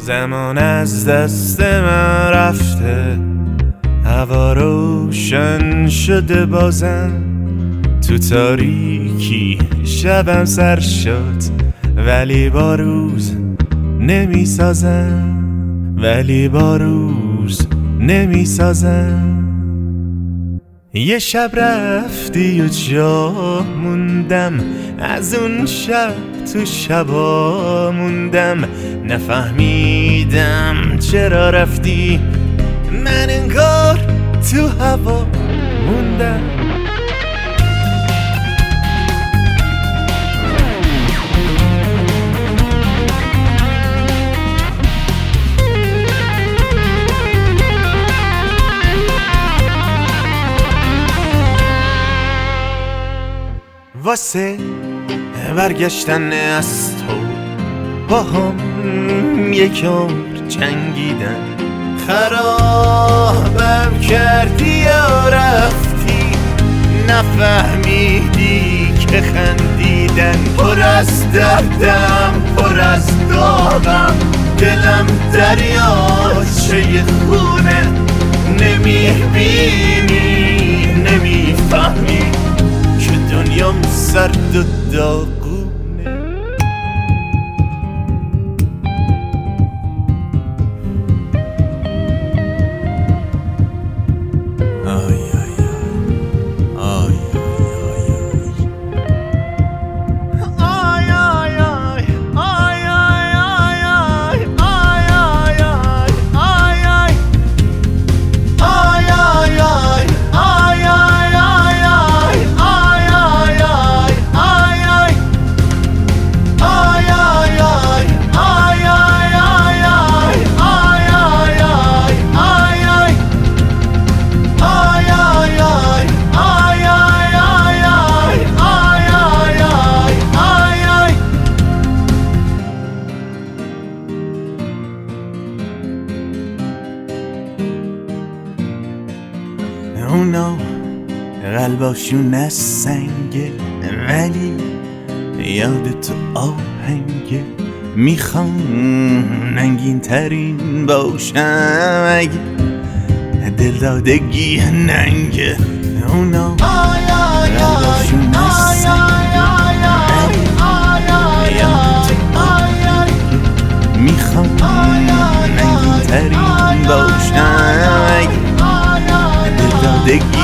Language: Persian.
زمان از دست من رفته، هوا روشن شده بازم، تو تاریکی شبم سر شد ولی با روز نمی سازم، ولی با روز نمی سازم. یه شب رفتی و جا موندم، از اون شب تو شبا موندم، نفهمیدم چرا رفتی، من انگار تو هوا موندم. واسه برگشتن از تو با هم یک عمر جنگیدن، خرابم کردی و رفتی، نفهمیدی که خندیدن پر از دردم، پر از داغم، دلم دریاچه خونه، نمیبینی نمیفهمی که دنیام سرد و داغونه. اونا قلباشون از سنگه ولی یاد تو آهنگه، میخوام ننگین ترین باشم اگه دل دادگی ننگه. اونا قلباشون از سنگه ولی یاد تو آهنگه، میخوام ننگین ترین باشم اگه دادگی